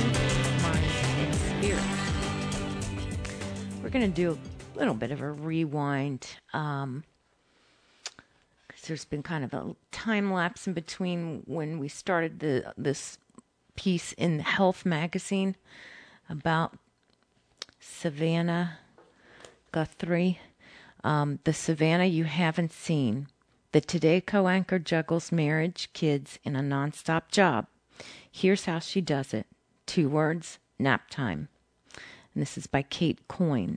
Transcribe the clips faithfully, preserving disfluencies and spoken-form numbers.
Mind and Spirit. We're going to do a little bit of a rewind um, because there's been kind of a time lapse in between when we started the this piece in the Health magazine about Savannah Guthrie. Um, the Savannah you haven't seen. The Today co-anchor juggles marriage, kids, and a nonstop job. Here's how she does it. Two words, nap time. And this is by Kate Coyne.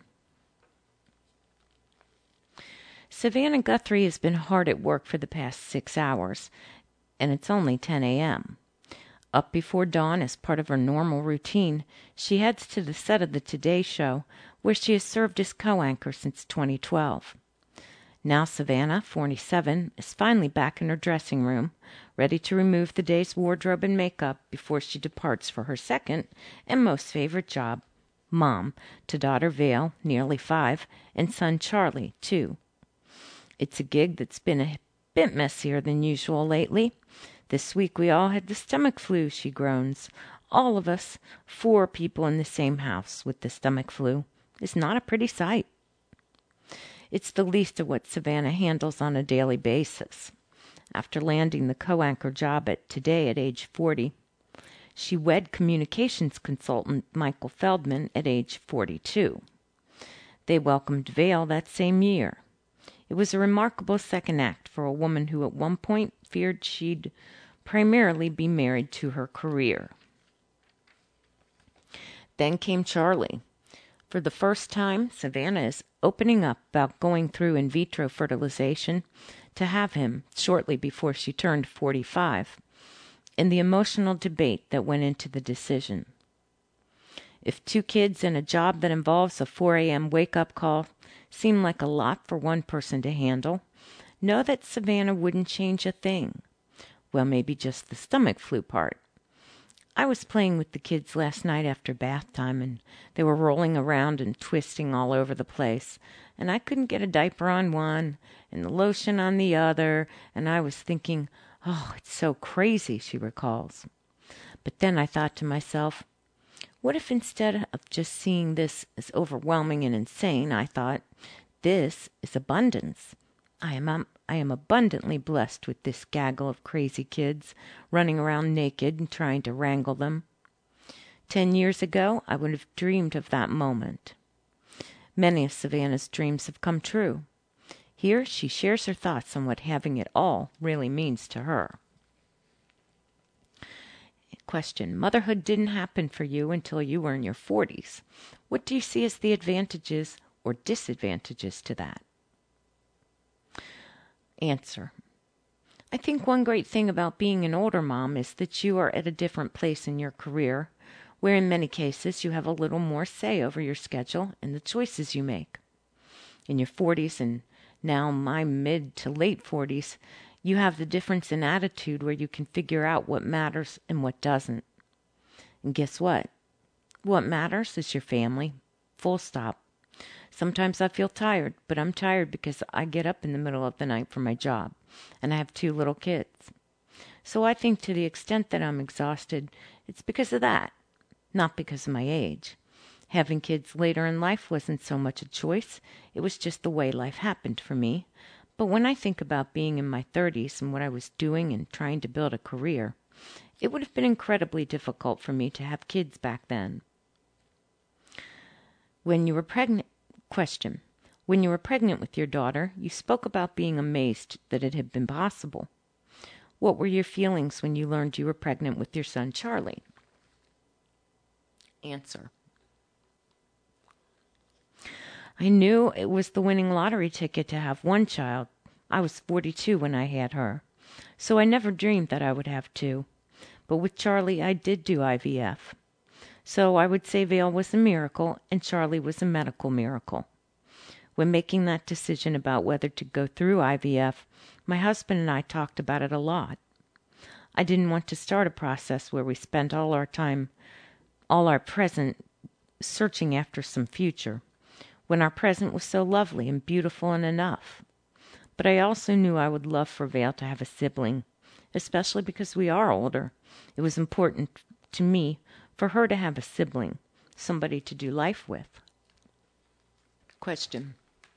Savannah Guthrie has been hard at work for the past six hours, and it's only ten a.m. Up before dawn as part of her normal routine, she heads to the set of the Today Show, where she has served as co-anchor since twenty twelve. Now Savannah, forty-seven, is finally back in her dressing room, ready to remove the day's wardrobe and makeup before she departs for her second and most favorite job, mom, to daughter Vale, nearly five, and son Charlie, two. It's a gig that's been a bit messier than usual lately. This week we all had the stomach flu, she groans. All of us, four people in the same house with the stomach flu, is not a pretty sight. It's the least of what Savannah handles on a daily basis. After landing the co-anchor job at Today at age forty, she wed communications consultant Michael Feldman at age forty-two. They welcomed Vale that same year. It was a remarkable second act for a woman who at one point feared she'd primarily be married to her career. Then came Charlie. For the first time, Savannah is opening up about going through in vitro fertilization to have him shortly before she turned forty-five, and the emotional debate that went into the decision. If two kids and a job that involves a four a.m. wake-up call seem like a lot for one person to handle, know that Savannah wouldn't change a thing. Well, maybe just the stomach flu part. I was playing with the kids last night after bath time, and they were rolling around and twisting all over the place, and I couldn't get a diaper on one and the lotion on the other, and I was thinking, oh, it's so crazy, she recalls. But then I thought to myself, what if instead of just seeing this as overwhelming and insane, I thought, this is abundance. I am um, I am abundantly blessed with this gaggle of crazy kids running around naked and trying to wrangle them. Ten years ago, I would have dreamed of that moment. Many of Savannah's dreams have come true. Here she shares her thoughts on what having it all really means to her. Question. Motherhood didn't happen for you until you were in your forties. What do you see as the advantages or disadvantages to that? Answer. I think one great thing about being an older mom is that you are at a different place in your career, where in many cases you have a little more say over your schedule and the choices you make. In your forties and now my mid to late forties, you have the difference in attitude where you can figure out what matters and what doesn't. And guess what? What matters is your family. Full stop. Sometimes I feel tired, but I'm tired because I get up in the middle of the night for my job, and I have two little kids. So I think to the extent that I'm exhausted, it's because of that, not because of my age. Having kids later in life wasn't so much a choice. It was just the way life happened for me. But when I think about being in my thirties and what I was doing and trying to build a career, it would have been incredibly difficult for me to have kids back then. When you were pregnant, question. When you were pregnant with your daughter, you spoke about being amazed that it had been possible. What were your feelings when you learned you were pregnant with your son Charlie? Answer. I knew it was the winning lottery ticket to have one child. I was forty-two when I had her, so I never dreamed that I would have two. But with Charlie, I did do I V F. So I would say Vale was a miracle and Charlie was a medical miracle. When making that decision about whether to go through I V F, my husband and I talked about it a lot. I didn't want to start a process where we spent all our time, all our present, searching after some future, when our present was so lovely and beautiful and enough. But I also knew I would love for Vale to have a sibling, especially because we are older. It was important to me for her to have a sibling, somebody to do life with. Question.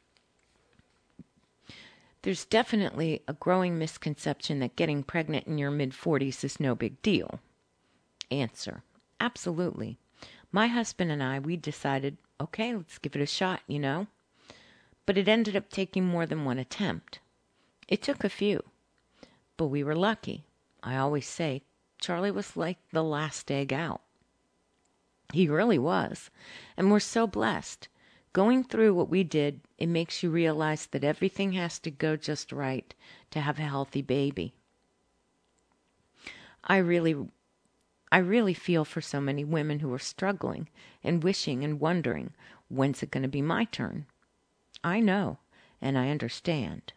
There's definitely a growing misconception that getting pregnant in your mid-forties is no big deal. Answer. Absolutely. My husband and I, we decided, okay, let's give it a shot, you know. But it ended up taking more than one attempt. It took a few. But we were lucky. I always say, Charlie was like the last egg out. He really was. And we're so blessed. Going through what we did, it makes you realize that everything has to go just right to have a healthy baby. I really, I really feel for so many women who are struggling and wishing and wondering, when's it going to be my turn? I know, and I understand.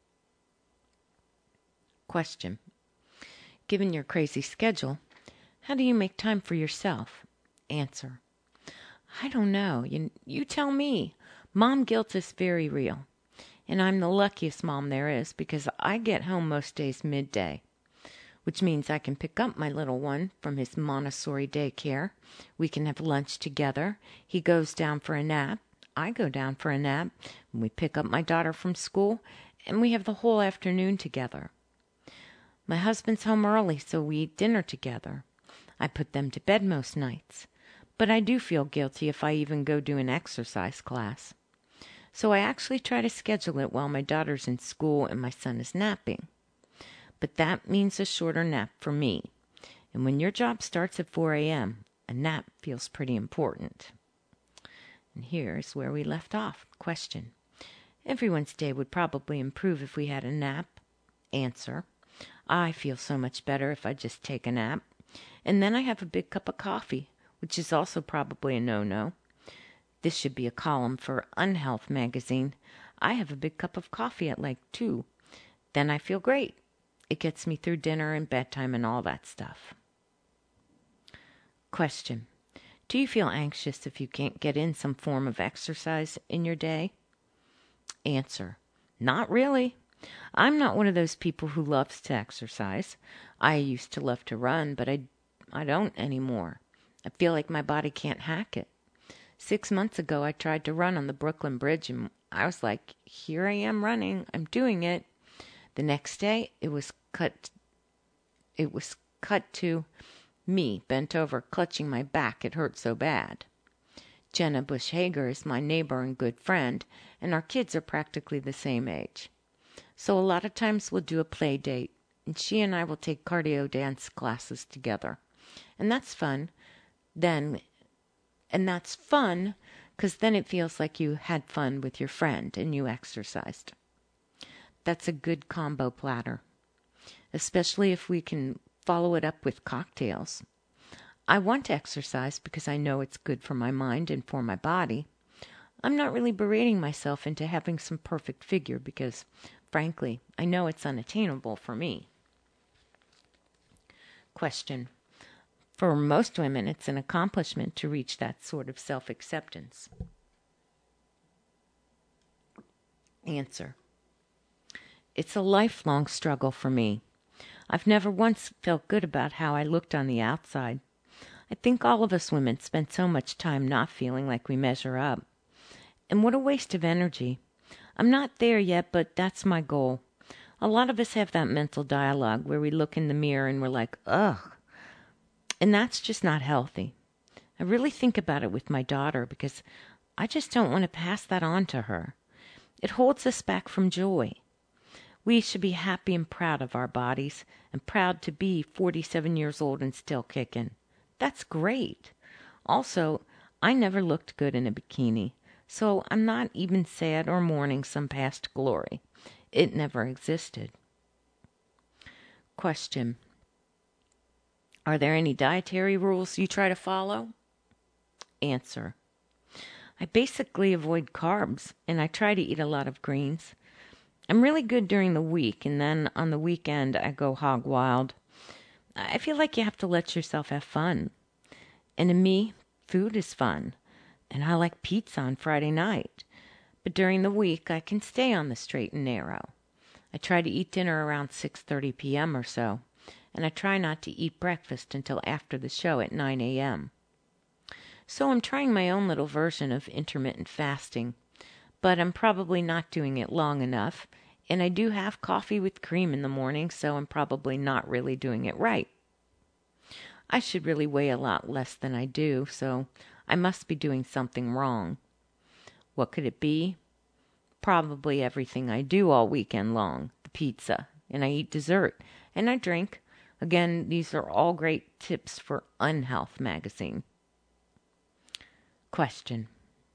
Question. Given your crazy schedule, how do you make time for yourself? Answer. I don't know. You, you tell me. Mom guilt is very real. And I'm the luckiest mom there is because I get home most days midday, which means I can pick up my little one from his Montessori daycare. We can have lunch together. He goes down for a nap. I go down for a nap. And we pick up my daughter from school, and we have the whole afternoon together. My husband's home early, so we eat dinner together. I put them to bed most nights. But I do feel guilty if I even go do an exercise class. So I actually try to schedule it while my daughter's in school and my son is napping. But that means a shorter nap for me. And when your job starts at four a.m., a nap feels pretty important. And here's where we left off. Question. Everyone's day would probably improve if we had a nap. Answer. I feel so much better if I just take a nap. And then I have a big cup of coffee, which is also probably a no-no. This should be a column for Unhealth magazine. I have a big cup of coffee at like two. Then I feel great. It gets me through dinner and bedtime and all that stuff. Question. Do you feel anxious if you can't get in some form of exercise in your day? Answer. Not really. I'm not one of those people who loves to exercise. I used to love to run, but I, I don't anymore. I feel like my body can't hack it. Six months ago, I tried to run on the Brooklyn Bridge, and I was like, here I am running. I'm doing it. The next day, it was cut. It was cut to me, bent over, clutching my back. It hurt so bad. Jenna Bush Hager is my neighbor and good friend, and our kids are practically the same age. So a lot of times we'll do a play date, and she and I will take cardio dance classes together. And that's fun. Then, and that's fun because then it feels like you had fun with your friend and you exercised. That's a good combo platter, especially if we can follow it up with cocktails. I want to exercise because I know it's good for my mind and for my body. I'm not really berating myself into having some perfect figure because, frankly, I know it's unattainable for me. Question. For most women, it's an accomplishment to reach that sort of self-acceptance. Answer. It's a lifelong struggle for me. I've never once felt good about how I looked on the outside. I think all of us women spend so much time not feeling like we measure up. And what a waste of energy. I'm not there yet, but that's my goal. A lot of us have that mental dialogue where we look in the mirror and we're like, ugh. And that's just not healthy. I really think about it with my daughter because I just don't want to pass that on to her. It holds us back from joy. We should be happy and proud of our bodies and proud to be forty-seven years old and still kicking. That's great. Also, I never looked good in a bikini, so I'm not even sad or mourning some past glory. It never existed. Question. Are there any dietary rules you try to follow? Answer. I basically avoid carbs, and I try to eat a lot of greens. I'm really good during the week, and then on the weekend I go hog wild. I feel like you have to let yourself have fun. And to me, food is fun, and I like pizza on Friday night. But during the week, I can stay on the straight and narrow. I try to eat dinner around six thirty p.m. or so. And I try not to eat breakfast until after the show at nine a.m. So I'm trying my own little version of intermittent fasting, but I'm probably not doing it long enough, and I do have coffee with cream in the morning, so I'm probably not really doing it right. I should really weigh a lot less than I do, so I must be doing something wrong. What could it be? Probably everything I do all weekend long, the pizza, and I eat dessert, and I drink. Again, these are all great tips for Unhealth magazine. Question.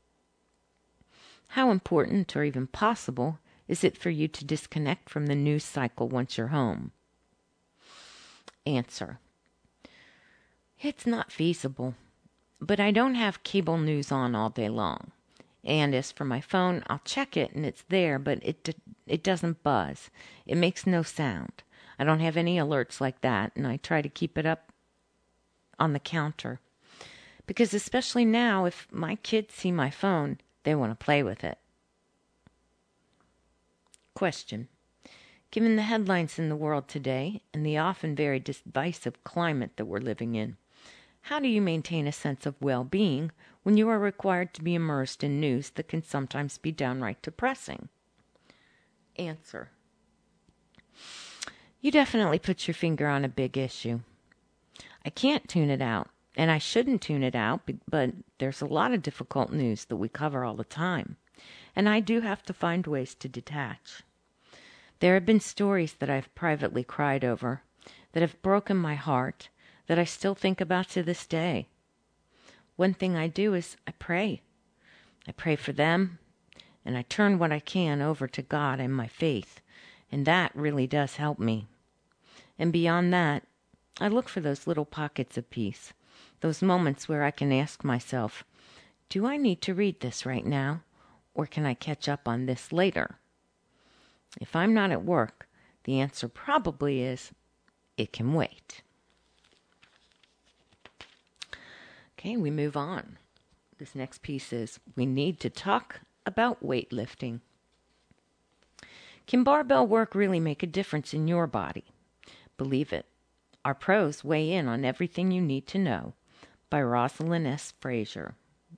How important or even possible is it for you to disconnect from the news cycle once you're home? Answer. It's not feasible, but I don't have cable news on all day long. And as for my phone, I'll check it and it's there, but it d- it doesn't buzz. It makes no sound. I don't have any alerts like that, and I try to keep it up on the counter. Because especially now, if my kids see my phone, they want to play with it. Question. Given the headlines in the world today and the often very divisive climate that we're living in, how do you maintain a sense of well-being when you are required to be immersed in news that can sometimes be downright depressing? Answer. You definitely put your finger on a big issue. I can't tune it out, and I shouldn't tune it out, but there's a lot of difficult news that we cover all the time, and I do have to find ways to detach. There have been stories that I've privately cried over, that have broken my heart, that I still think about to this day. One thing I do is I pray. I pray for them, and I turn what I can over to God and my faith, and that really does help me. And beyond that, I look for those little pockets of peace, those moments where I can ask myself, do I need to read this right now, or can I catch up on this later? If I'm not at work, the answer probably is, it can wait. Okay, we move on. This next piece is, we need to talk about weightlifting. Can barbell work really make a difference in your body? Believe it. Our pros weigh in on everything you need to know, by Rosalind S. Frazier.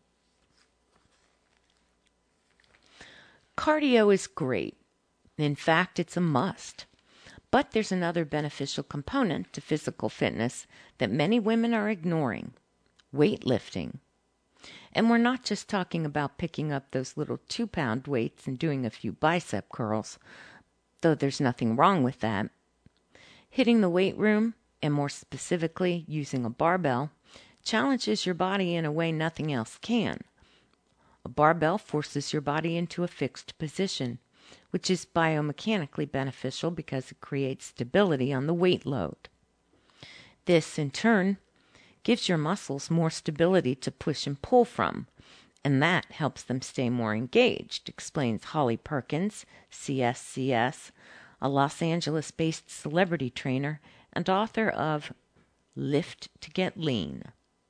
Cardio is great. In fact, it's a must. But there's another beneficial component to physical fitness that many women are ignoring: weightlifting. And we're not just talking about picking up those little two-pound weights and doing a few bicep curls, though there's nothing wrong with that. Hitting the weight room, and more specifically using a barbell, challenges your body in a way nothing else can. A barbell forces your body into a fixed position, which is biomechanically beneficial because it creates stability on the weight load. This, in turn, gives your muscles more stability to push and pull from, and that helps them stay more engaged, explains Holly Perkins, C S C S, a Los Angeles-based celebrity trainer and author of Lift to Get Lean.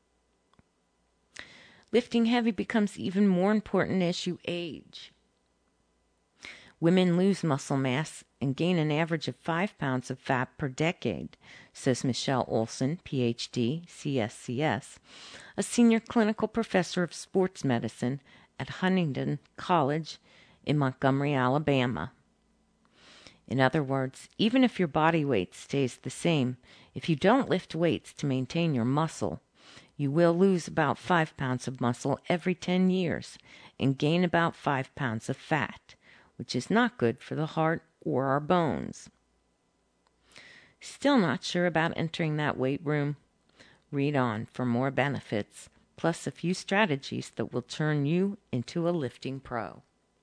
Lifting heavy becomes even more important as you age. Women lose muscle mass and gain an average of five pounds of fat per decade, says Michelle Olson, P H D, C S C S, a senior clinical professor of sports medicine at Huntingdon College in Montgomery, Alabama. In other words, even if your body weight stays the same, if you don't lift weights to maintain your muscle, you will lose about five pounds of muscle every ten years and gain about five pounds of fat, which is not good for the heart or our bones. Still not sure about entering that weight room? Read on for more benefits, plus a few strategies that will turn you into a lifting pro.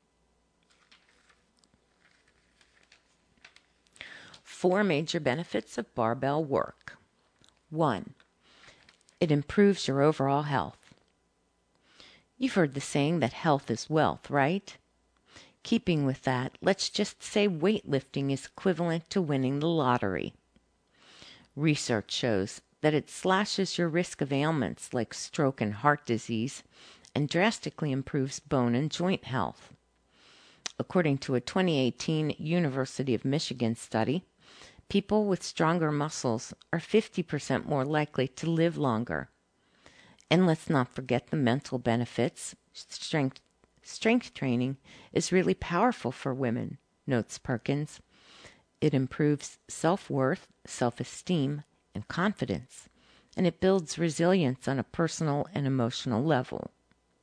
Four major benefits of barbell work. One, it improves your overall health. You've heard the saying that health is wealth, right? Keeping with that, let's just say weightlifting is equivalent to winning the lottery. Research shows that it slashes your risk of ailments like stroke and heart disease and drastically improves bone and joint health. According to a twenty eighteen University of Michigan study, people with stronger muscles are fifty percent more likely to live longer. And let's not forget the mental benefits. Strength, strength training is really powerful for women, notes Perkins. It improves self-worth, self-esteem, and confidence, and it builds resilience on a personal and emotional level.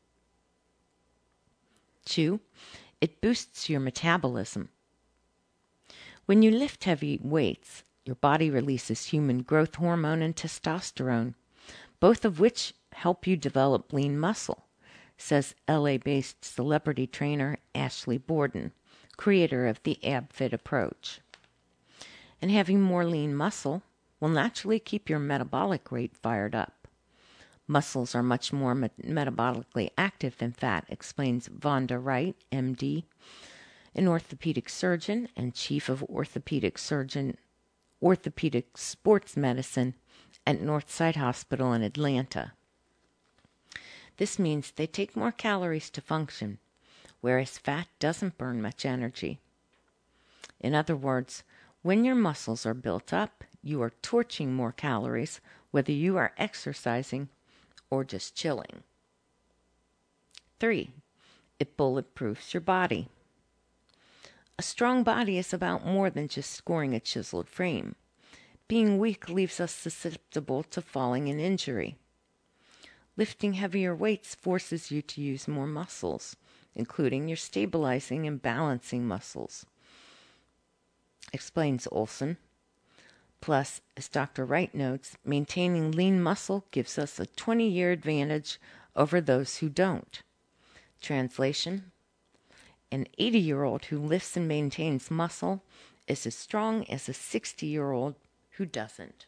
Two, it boosts your metabolism. When you lift heavy weights, your body releases human growth hormone and testosterone, both of which help you develop lean muscle, says L A-based celebrity trainer Ashley Borden, creator of the AbFit approach. And having more lean muscle will naturally keep your metabolic rate fired up. Muscles are much more me- metabolically active than fat, explains Vonda Wright, M D, an orthopedic surgeon and chief of orthopedic surgeon, orthopedic sports medicine at Northside Hospital in Atlanta. This means they take more calories to function, whereas fat doesn't burn much energy. In other words, when your muscles are built up, you are torching more calories, whether you are exercising or just chilling. Three, it bulletproofs your body. A strong body is about more than just scoring a chiseled frame. Being weak leaves us susceptible to falling and injury. Lifting heavier weights forces you to use more muscles, including your stabilizing and balancing muscles, explains Olson. Plus, as Doctor Wright notes, maintaining lean muscle gives us a twenty-year advantage over those who don't. Translation: an eighty-year-old who lifts and maintains muscle is as strong as a sixty-year-old who doesn't.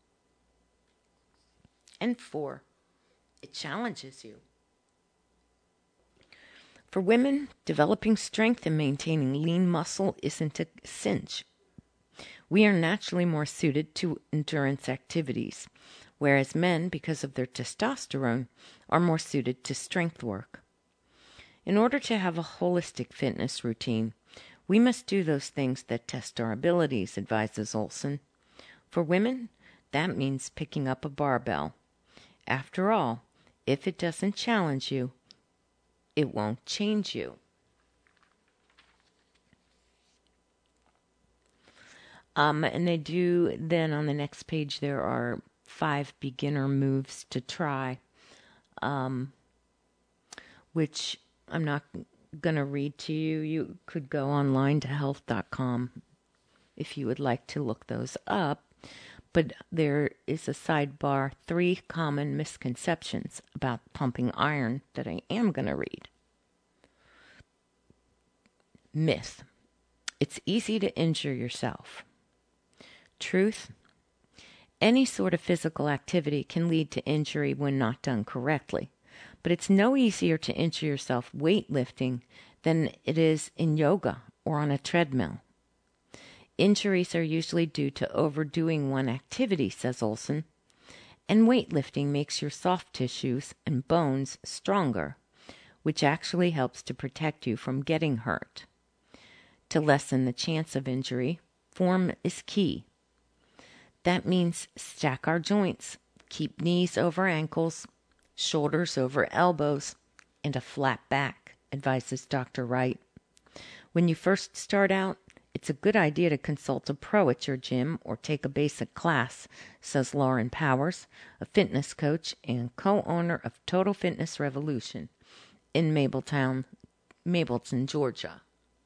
And four, it challenges you. For women, developing strength and maintaining lean muscle isn't a cinch. We are naturally more suited to endurance activities, whereas men, because of their testosterone, are more suited to strength work. In order to have a holistic fitness routine, we must do those things that test our abilities, advises Olson. For women, that means picking up a barbell. After all, if it doesn't challenge you, it won't change you. Um, and they do, then on the next page, there are five beginner moves to try, um, which I'm not going to read to you. You could go online to health dot com if you would like to look those up. But there is a sidebar, three common misconceptions about pumping iron, that I am going to read. Myth: it's easy to injure yourself. Truth: any sort of physical activity can lead to injury when not done correctly, but it's no easier to injure yourself weightlifting than it is in yoga or on a treadmill. Injuries are usually due to overdoing one activity, says Olson, and weightlifting makes your soft tissues and bones stronger, which actually helps to protect you from getting hurt. To lessen the chance of injury, form is key. That means stack our joints, keep knees over ankles, shoulders over elbows, and a flat back, advises Doctor Wright. When you first start out, it's a good idea to consult a pro at your gym or take a basic class, says Lauren Powers, a fitness coach and co-owner of Total Fitness Revolution in Mabletown, Mableton, Georgia.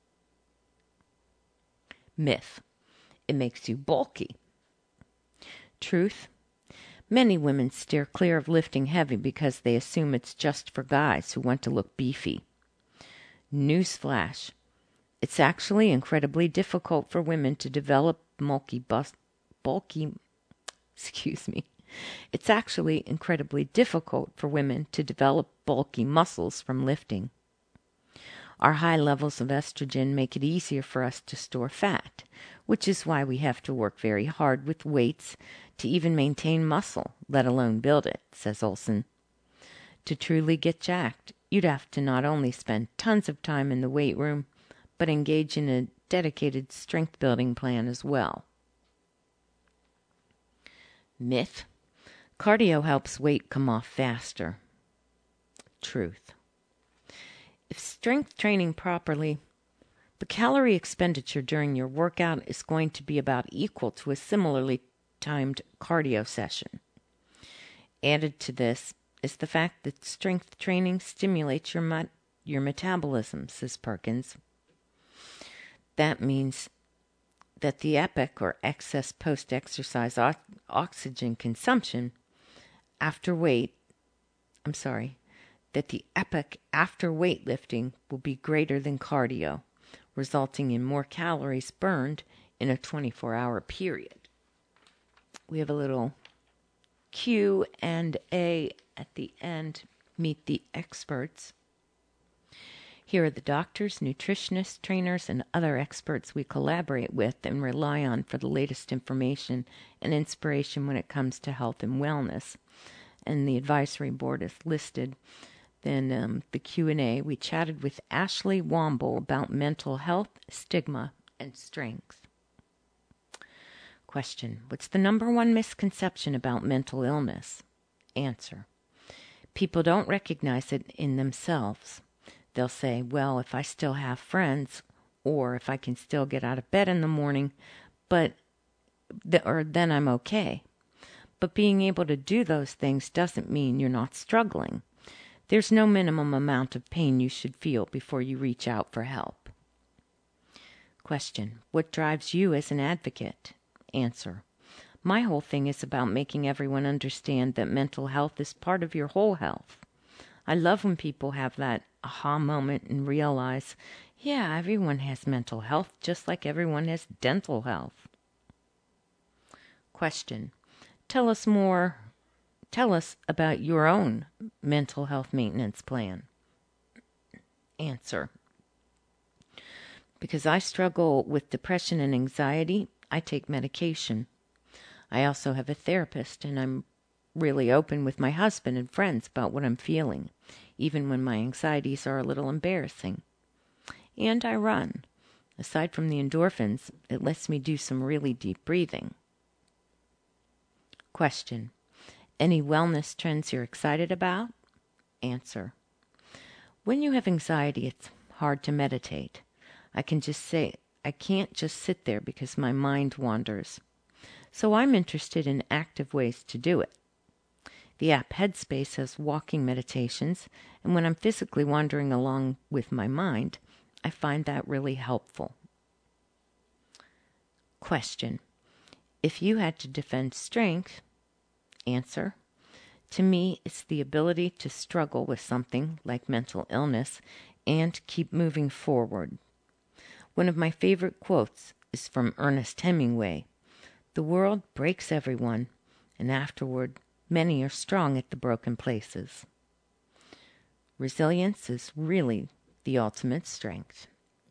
Myth: it makes you bulky. Truth: many women steer clear of lifting heavy because they assume it's just for guys who want to look beefy. Newsflash: it's actually incredibly difficult for women to develop bulky, bus, bulky, excuse me. It's actually incredibly difficult for women to develop bulky muscles from lifting. Our high levels of estrogen make it easier for us to store fat, which is why we have to work very hard with weights to even maintain muscle, let alone build it, says Olson. To truly get jacked, you'd have to not only spend tons of time in the weight room, but engage in a dedicated strength building plan as well. Myth: Cardio helps weight come off faster. Truth. If strength training properly, the calorie expenditure during your workout is going to be about equal to a similarly timed cardio session. Added to this is the fact that strength training stimulates your met- your metabolism, says Perkins. That means that the EPOC, or excess post-exercise o- oxygen consumption, after weight, I'm sorry, that the EPOC after weightlifting will be greater than cardio, resulting in more calories burned in a twenty-four hour period. We have a little Q and A at the end. Meet the experts. Here are the doctors, nutritionists, trainers, and other experts we collaborate with and rely on for the latest information and inspiration when it comes to health and wellness. And the advisory board is listed. Then um, the Q and A, we chatted with Ashley Womble about mental health, stigma, and strength. Question. What's the number one misconception about mental illness? Answer. People don't recognize it in themselves. They'll say, well, if I still have friends, or if I can still get out of bed in the morning, but th- or then I'm okay. But being able to do those things doesn't mean you're not struggling. There's no minimum amount of pain you should feel before you reach out for help. Question. What drives you as an advocate? Answer. My whole thing is about making everyone understand that mental health is part of your whole health. I love when people have that aha moment and realize, yeah, everyone has mental health just like everyone has dental health. Question. Tell us more, tell us about your own mental health maintenance plan. Answer. Because I struggle with depression and anxiety, I take medication. I also have a therapist, and I'm really open with my husband and friends about what I'm feeling, even when my anxieties are a little embarrassing. And I run. Aside from the endorphins, it lets me do some really deep breathing. Question. Any wellness trends you're excited about? Answer. When you have anxiety, it's hard to meditate. I can just say, I can't just sit there because my mind wanders. So I'm interested in active ways to do it. The app Headspace has walking meditations, and when I'm physically wandering along with my mind, I find that really helpful. Question. If you had to defend strength, answer. To me, it's the ability to struggle with something like mental illness and keep moving forward. One of my favorite quotes is from Ernest Hemingway. The world breaks everyone, and afterward, many are strong at the broken places. Resilience is really the ultimate strength.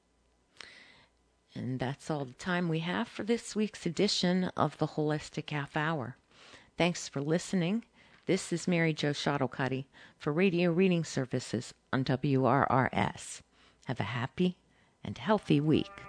And that's all the time we have for this week's edition of the Holistic Half Hour. Thanks for listening. This is Mary Jo Shottlekutty for Radio Reading Services on W R R S. Have a happy and healthy week.